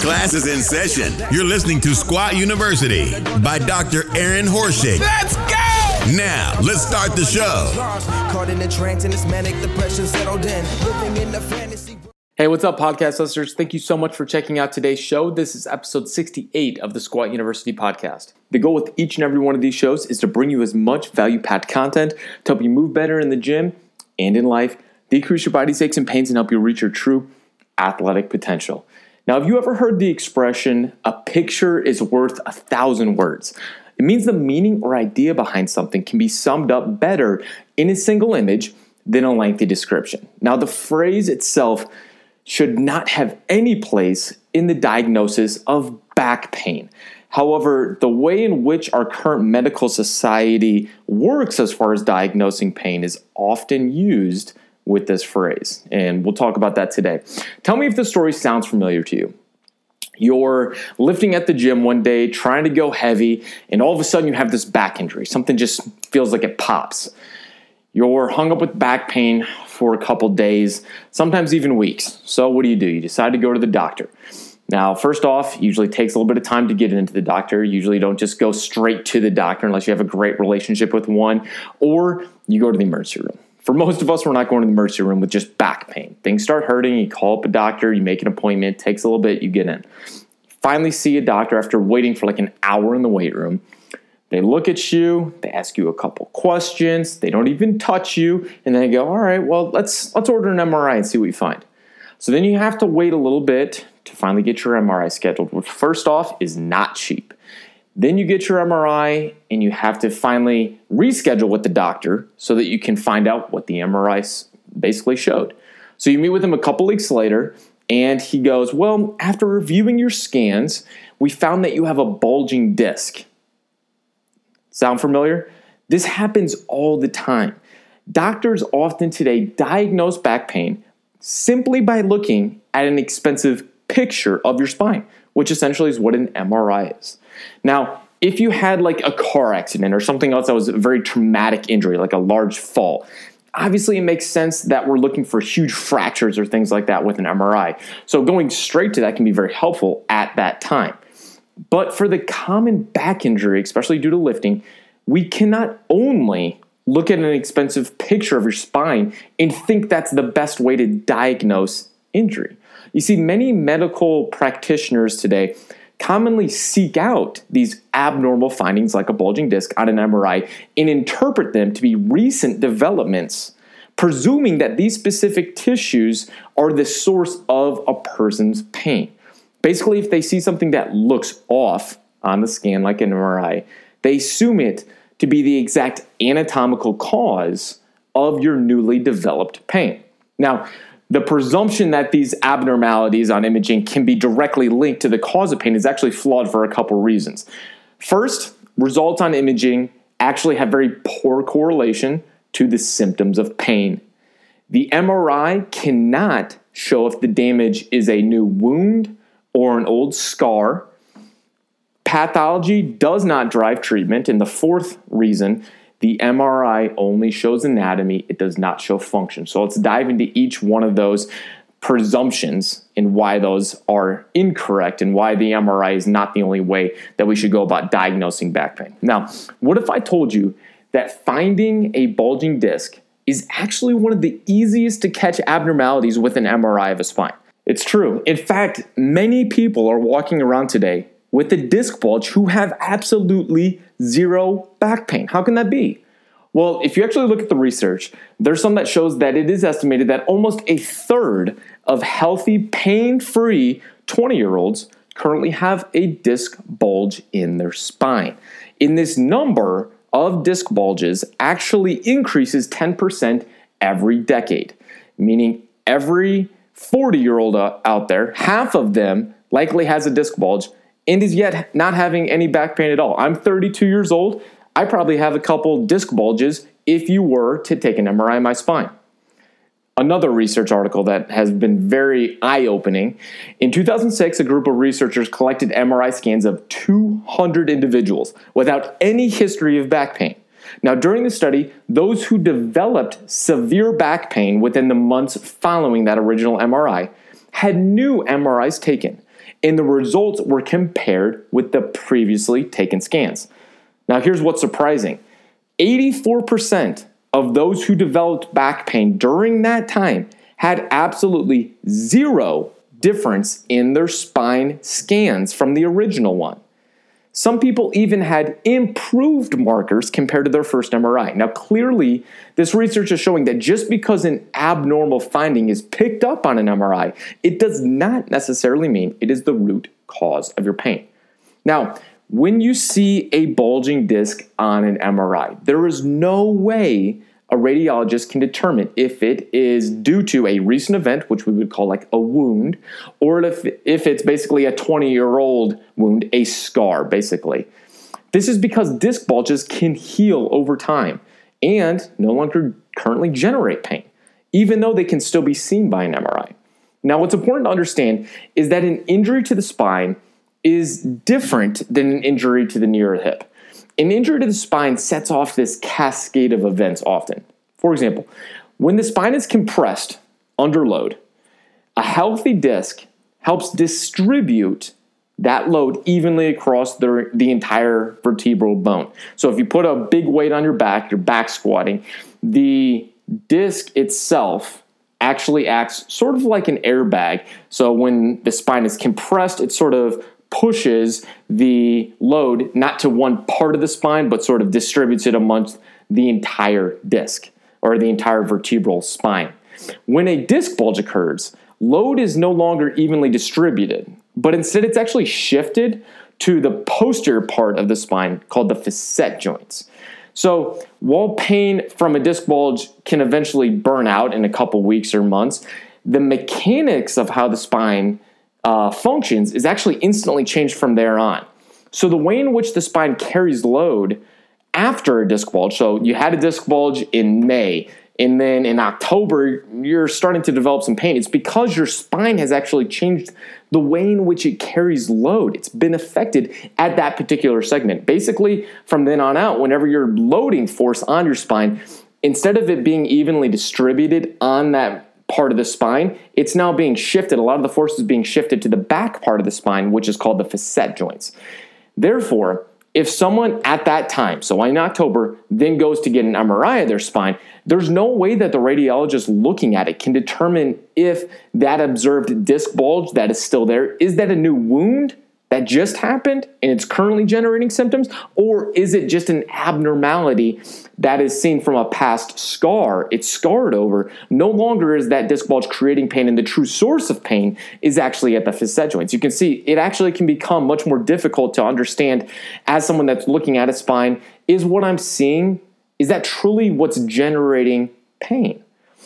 Class is in session. You're listening to Squat University by Dr. Aaron Horschig. Let's go! Now, let's start the show. Hey, what's up, podcast listeners? Thank you so much for checking out today's show. This is episode 68 of the Squat University podcast. The goal with each and every one of these shows is to bring you as much value-packed content to help you move better in the gym and in life, decrease your body's aches and pains, and help you reach your true athletic potential. Now, have you ever heard the expression, a picture is worth 1,000 words? It means the meaning or idea behind something can be summed up better in a single image than a lengthy description. Now, the phrase itself should not have any place in the diagnosis of back pain. However, the way in which our current medical society works as far as diagnosing pain is often used with this phrase, and we'll talk about that today. Tell me if this story sounds familiar to you. You're lifting at the gym one day, trying to go heavy, and all of a sudden you have this back injury. Something just feels like it pops. You're hung up with back pain for a couple days, sometimes even weeks. So what do? You decide to go to the doctor. Now, first off, usually takes a little bit of time to get into the doctor. Usually don't just go straight to the doctor unless you have a great relationship with one, or you go to the emergency room. For most of us, we're not going to the emergency room with just back pain. Things start hurting, you call up a doctor, you make an appointment, takes a little bit, you get in. Finally see a doctor after waiting for like an hour in the weight room. They look at you, they ask you a couple questions, they don't even touch you, and then they go, all right, well, let's order an MRI and see what we find. So then you have to wait a little bit to finally get your MRI scheduled, which first off is not cheap. Then you get your MRI and you have to finally reschedule with the doctor so that you can find out what the MRI basically showed. So you meet with him a couple weeks later and he goes, well, after reviewing your scans, we found that you have a bulging disc. Sound familiar? This happens all the time. Doctors often today diagnose back pain simply by looking at an expensive picture of your spine, which essentially is what an MRI is. Now, if you had like a car accident or something else that was a very traumatic injury, like a large fall, obviously it makes sense that we're looking for huge fractures or things like that with an MRI. So going straight to that can be very helpful at that time. But for the common back injury, especially due to lifting, we cannot only look at an expensive picture of your spine and think that's the best way to diagnose injury. You see, many medical practitioners today commonly seek out these abnormal findings like a bulging disc on an MRI and interpret them to be recent developments, presuming that these specific tissues are the source of a person's pain. Basically, if they see something that looks off on the scan like an MRI, they assume it to be the exact anatomical cause of your newly developed pain. Now, the presumption that these abnormalities on imaging can be directly linked to the cause of pain is actually flawed for a couple reasons. First, results on imaging actually have very poor correlation to the symptoms of pain. The MRI cannot show if the damage is a new wound or an old scar. Pathology does not drive treatment. And the fourth reason, the MRI only shows anatomy, it does not show function. So let's dive into each one of those presumptions and why those are incorrect and why the MRI is not the only way that we should go about diagnosing back pain. Now, what if I told you that finding a bulging disc is actually one of the easiest to catch abnormalities with an MRI of a spine? It's true. In fact, many people are walking around today with a disc bulge who have absolutely zero back pain. How can that be? Well, if you actually look at the research, there's some that shows that it is estimated that almost a third of healthy, pain-free 20-year-olds currently have a disc bulge in their spine. And this number of disc bulges actually increases 10% every decade, meaning every 40-year-old out there, half of them likely has a disc bulge and is yet not having any back pain at all. I'm 32 years old. I probably have a couple disc bulges if you were to take an MRI of my spine. Another research article that has been very eye-opening. In 2006, a group of researchers collected MRI scans of 200 individuals without any history of back pain. Now, during the study, those who developed severe back pain within the months following that original MRI had new MRIs taken. and the results were compared with the previously taken scans. Now, here's what's surprising. 84% of those who developed back pain during that time had absolutely zero difference in their spine scans from the original one. Some people even had improved markers compared to their first MRI. Now, clearly, this research is showing that just because an abnormal finding is picked up on an MRI, it does not necessarily mean it is the root cause of your pain. Now, when you see a bulging disc on an MRI, there is no way a radiologist can determine if it is due to a recent event, which we would call like a wound, or if it's basically a 20-year-old wound, a scar, basically. This is because disc bulges can heal over time and no longer currently generate pain, even though they can still be seen by an MRI. Now, what's important to understand is that an injury to the spine is different than an injury to the knee or hip. An injury to the spine sets off this cascade of events often. For example, when the spine is compressed under load, a healthy disc helps distribute that load evenly across the entire vertebral bone. So if you put a big weight on your back squatting, the disc itself actually acts sort of like an airbag. So when the spine is compressed, it sort of pushes the load not to one part of the spine, but sort of distributes it amongst the entire disc or the entire vertebral spine. When a disc bulge occurs, load is no longer evenly distributed, but instead it's actually shifted to the posterior part of the spine called the facet joints. So while pain from a disc bulge can eventually burn out in a couple weeks or months, the mechanics of how the spine functions is actually instantly changed from there on. So the way in which the spine carries load after a disc bulge, so you had a disc bulge in May, and then in October, you're starting to develop some pain. It's because your spine has actually changed the way in which it carries load. It's been affected at that particular segment. Basically, from then on out, whenever you're loading force on your spine, instead of it being evenly distributed on that part of the spine, it's now being shifted. A lot of the force is being shifted to the back part of the spine, which is called the facet joints. Therefore, if someone at that time, so in October, then goes to get an MRI of their spine, there's no way that the radiologist looking at it can determine if that observed disc bulge that is still there, is that a new wound that just happened and it's currently generating symptoms, or is it just an abnormality that is seen from a past scar? It's scarred over. No longer is that disc bulge creating pain, and the true source of pain is actually at the facet joints. You can see it actually can become much more difficult to understand as someone that's looking at a spine. Is what I'm seeing, is that truly what's generating pain?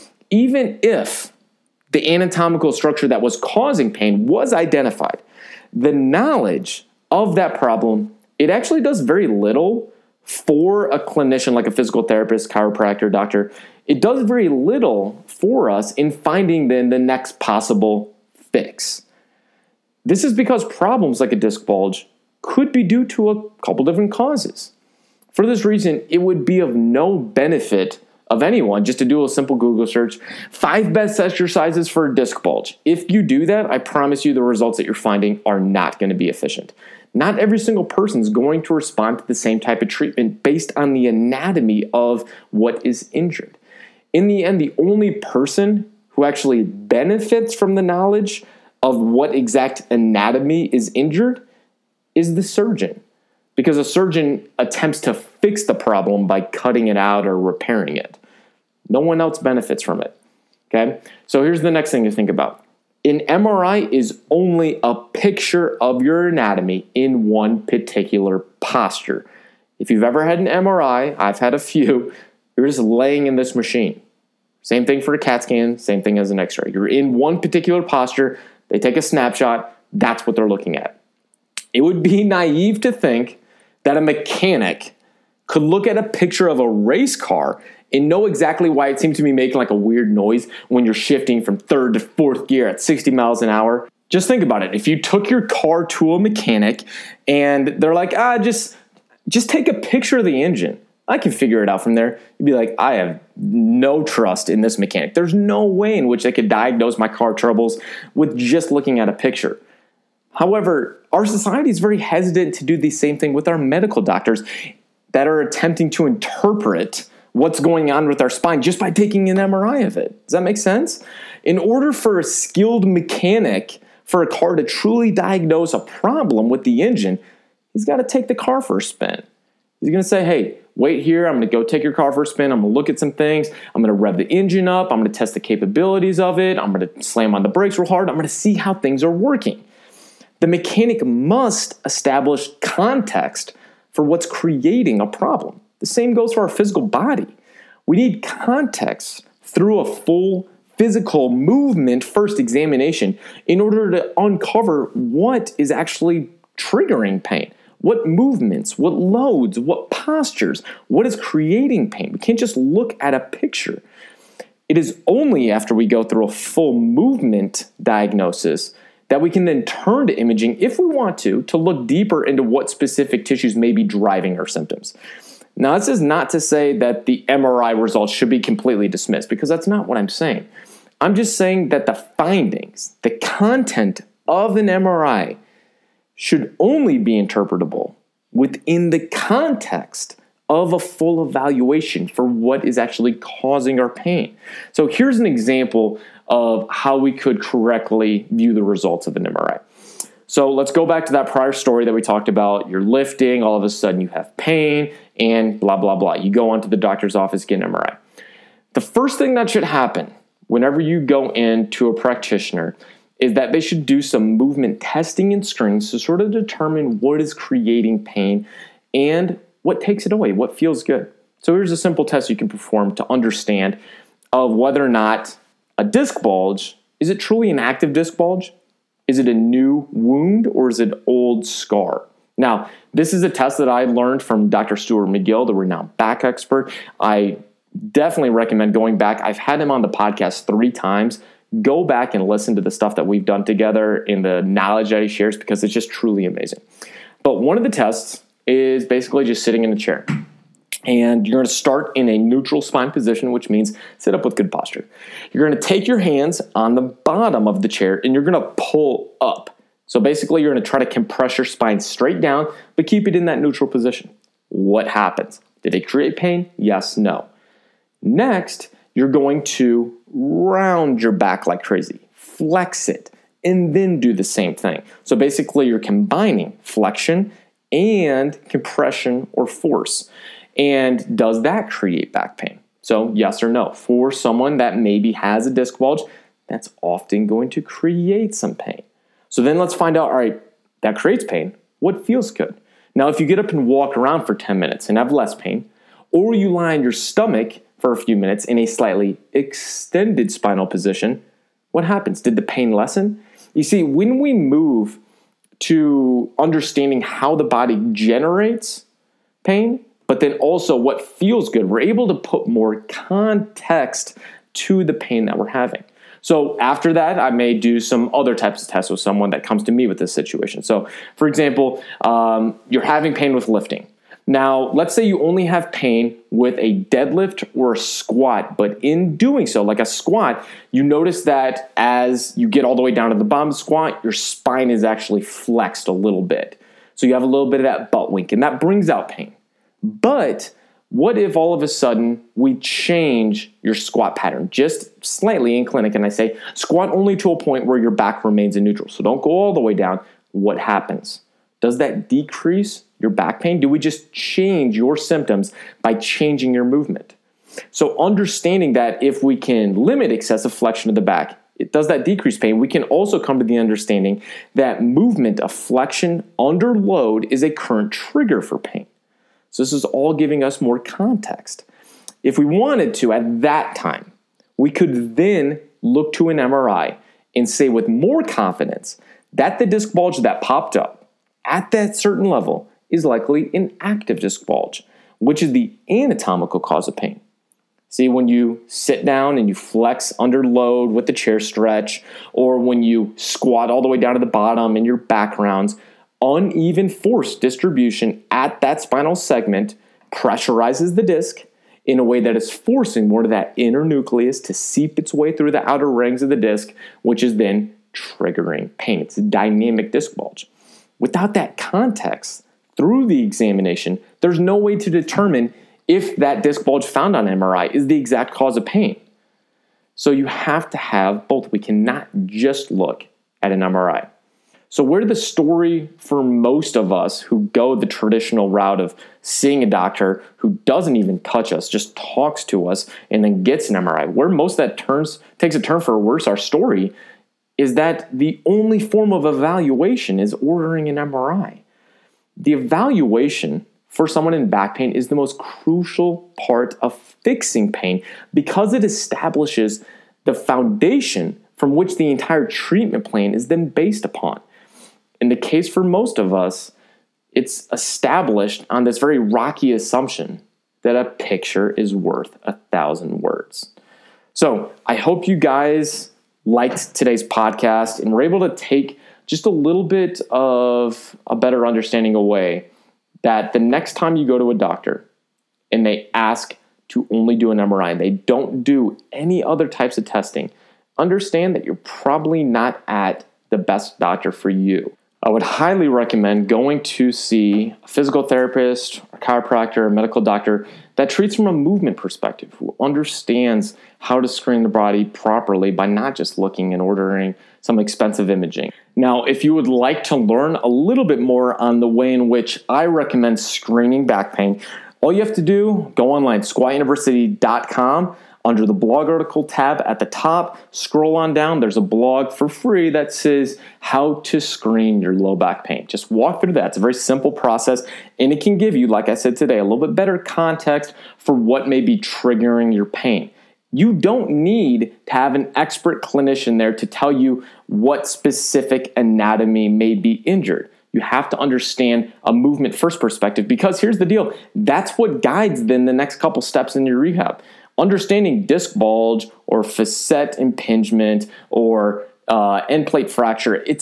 Even if the anatomical structure that was causing pain was identified, the knowledge of that problem, it actually does very little for a clinician like a physical therapist, chiropractor, doctor. It does very little for us in finding then the next possible fix. This is because problems like a disc bulge could be due to a couple different causes. For this reason, it would be of no benefit of anyone just to do a simple Google search, 5 best exercises for a disc bulge. If you do that, I promise you the results that you're finding are not going to be efficient. Not every single person is going to respond to the same type of treatment based on the anatomy of what is injured. In the end, the only person who actually benefits from the knowledge of what exact anatomy is injured is the surgeon, because a surgeon attempts to fix the problem by cutting it out or repairing it. No one else benefits from it. Okay? So here's the next thing to think about. An MRI is only a picture of your anatomy in one particular posture. If you've ever had an MRI, I've had a few, you're just laying in this machine. Same thing for a CAT scan, same thing as an X-ray. You're in one particular posture, they take a snapshot, that's what they're looking at. It would be naive to think that a mechanic could look at a picture of a race car and know exactly why it seemed to be making like a weird noise when you're shifting from third to fourth gear at 60 miles an hour. Just think about it. If you took your car to a mechanic and they're like, just take a picture of the engine, I can figure it out from there. You'd be like, I have no trust in this mechanic. There's no way in which they could diagnose my car troubles with just looking at a picture. However, our society is very hesitant to do the same thing with our medical doctors that are attempting to interpret what's going on with our spine just by taking an MRI of it. Does that make sense? In order for a skilled mechanic for a car to truly diagnose a problem with the engine, he's got to take the car for a spin. He's going to say, hey, wait here. I'm going to go take your car for a spin. I'm going to look at some things. I'm going to rev the engine up. I'm going to test the capabilities of it. I'm going to slam on the brakes real hard. I'm going to see how things are working. The mechanic must establish context for what's creating a problem. The same goes for our physical body. We need context through a full physical movement first examination in order to uncover what is actually triggering pain. What movements, what loads, what postures, what is creating pain? We can't just look at a picture. It is only after we go through a full movement diagnosis that we can then turn to imaging, if we want to look deeper into what specific tissues may be driving our symptoms. Now, this is not to say that the MRI results should be completely dismissed, because that's not what I'm saying. I'm just saying that the findings, the content of an MRI should only be interpretable within the context of a full evaluation for what is actually causing our pain. So here's an example of how we could correctly view the results of an MRI. So let's go back to that prior story that we talked about. You're lifting, all of a sudden you have pain, and blah, blah, blah. You go onto the doctor's office, get an MRI. The first thing that should happen whenever you go into a practitioner is that they should do some movement testing and screenings to sort of determine what is creating pain and what takes it away, what feels good. So here's a simple test you can perform to understand of whether or not a disc bulge, is it truly an active disc bulge? Is it a new wound, or is it an old scar? Now, this is a test that I learned from Dr. Stuart McGill, the renowned back expert. I definitely recommend going back. I've had him on the podcast 3 times. Go back and listen to the stuff that we've done together and the knowledge that he shares, because it's just truly amazing. But one of the tests is basically just sitting in a chair. And you're going to start in a neutral spine position, which means sit up with good posture. You're going to take your hands on the bottom of the chair and you're going to pull up. So basically, you're going to try to compress your spine straight down, but keep it in that neutral position. What happens? Did it create pain? Yes, no. Next, you're going to round your back like crazy, flex it, and then do the same thing. So basically, you're combining flexion and compression or force. And does that create back pain? So yes or no. For someone that maybe has a disc bulge, that's often going to create some pain. So then let's find out, all right, that creates pain. What feels good? Now, if you get up and walk around for 10 minutes and have less pain, or you lie on your stomach for a few minutes in a slightly extended spinal position, what happens? Did the pain lessen? You see, when we move to understanding how the body generates pain, but then also what feels good, we're able to put more context to the pain that we're having. So after that, I may do some other types of tests with someone that comes to me with this situation. So for example, you're having pain with lifting. Now, let's say you only have pain with a deadlift or a squat, but in doing so, like a squat, you notice that as you get all the way down to the bottom of the squat, your spine is actually flexed a little bit. So you have a little bit of that butt wink, and that brings out pain. But what if all of a sudden we change your squat pattern just slightly in clinic, and I say squat only to a point where your back remains in neutral. So don't go all the way down. What happens? Does that decrease your back pain? Do we just change your symptoms by changing your movement? So understanding that if we can limit excessive flexion of the back, does that decrease pain? We can also come to the understanding that movement of flexion under load is a current trigger for pain. So this is all giving us more context. If we wanted to, at that time, we could then look to an MRI and say with more confidence that the disc bulge that popped up at that certain level is likely an active disc bulge, which is the anatomical cause of pain. See, when you sit down and you flex under load with the chair stretch, or when you squat all the way down to the bottom and your back rounds, uneven force distribution at that spinal segment pressurizes the disc in a way that is forcing more of that inner nucleus to seep its way through the outer rings of the disc, which is then triggering pain. It's a dynamic disc bulge. Without that context, through the examination, there's no way to determine if that disc bulge found on MRI is the exact cause of pain. So you have to have both. We cannot just look at an MRI. So where the story for most of us who go the traditional route of seeing a doctor who doesn't even touch us, just talks to us and then gets an MRI, where most of that takes a turn for worse, our story, is that the only form of evaluation is ordering an MRI. The evaluation for someone in back pain is the most crucial part of fixing pain because it establishes the foundation from which the entire treatment plan is then based upon. In the case for most of us, it's established on this very rocky assumption that a picture is worth 1,000 words. So I hope you guys liked today's podcast and were able to take just a little bit of a better understanding away that the next time you go to a doctor and they ask to only do an MRI and they don't do any other types of testing, understand that you're probably not at the best doctor for you. I would highly recommend going to see a physical therapist, a chiropractor, a medical doctor that treats from a movement perspective, who understands how to screen the body properly by not just looking and ordering some expensive imaging. Now, if you would like to learn a little bit more on the way in which I recommend screening back pain, all you have to do, go online, squatuniversity.com. Under the blog article tab at the top, scroll on down. There's a blog for free that says how to screen your low back pain. Just walk through that. It's a very simple process, and it can give you, like I said today, a little bit better context for what may be triggering your pain. You don't need to have an expert clinician there to tell you what specific anatomy may be injured. You have to understand a movement first perspective, because here's the deal. That's what guides then the next couple steps in your rehab. Understanding disc bulge or facet impingement or end plate fracture in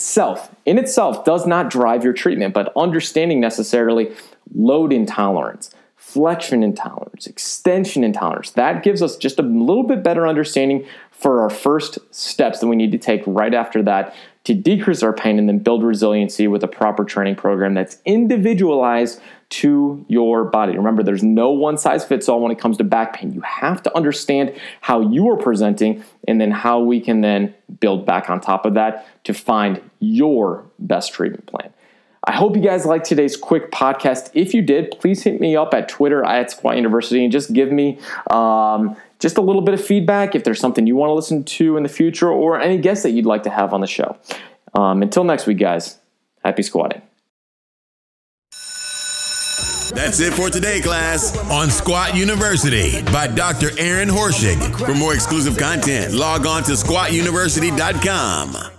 itself does not drive your treatment, but understanding necessarily load intolerance, flexion intolerance, extension intolerance, that gives us just a little bit better understanding for our first steps that we need to take right after that to decrease our pain and then build resiliency with a proper training program that's individualized to your body. Remember, there's no one size fits all when it comes to back pain. You have to understand how you are presenting and then how we can then build back on top of that to find your best treatment plan. I hope you guys liked today's quick podcast. If you did, please hit me up at Twitter at Squat University and just give me just a little bit of feedback if there's something you want to listen to in the future or any guests that you'd like to have on the show. Until next week, guys, happy squatting. That's it for today, class, on Squat University by Dr. Aaron Horschig. For more exclusive content, log on to squatuniversity.com.